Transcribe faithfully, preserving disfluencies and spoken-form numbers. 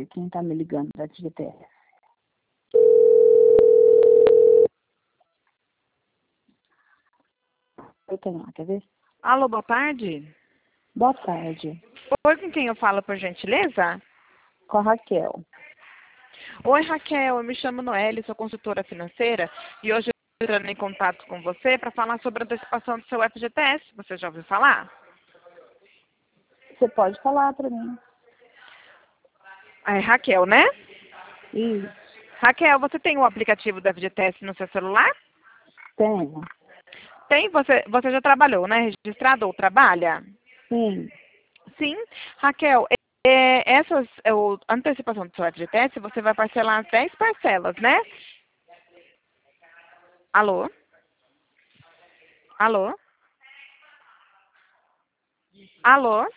ver quem tá me ligando da F G T S. Eu tenho lá, quer ver? Alô, boa tarde. Boa tarde. Oi, com quem eu falo, por gentileza? Com a Raquel. Oi, Raquel, eu me chamo Noelle, sou consultora financeira e hoje eu estou entrando em contato com você para falar sobre a antecipação do seu F G T S. Você já ouviu falar? Você pode falar pra mim? É Raquel, né? Isso. Raquel, você tem o aplicativo do F G T S no seu celular? Tenho. Tem? Você, você já trabalhou, né? Registrado ou trabalha? Sim. Sim. Raquel, é, essas, é, o, a antecipação do seu F G T S, você vai parcelar as dez parcelas, né? Alô? Alô? Alô?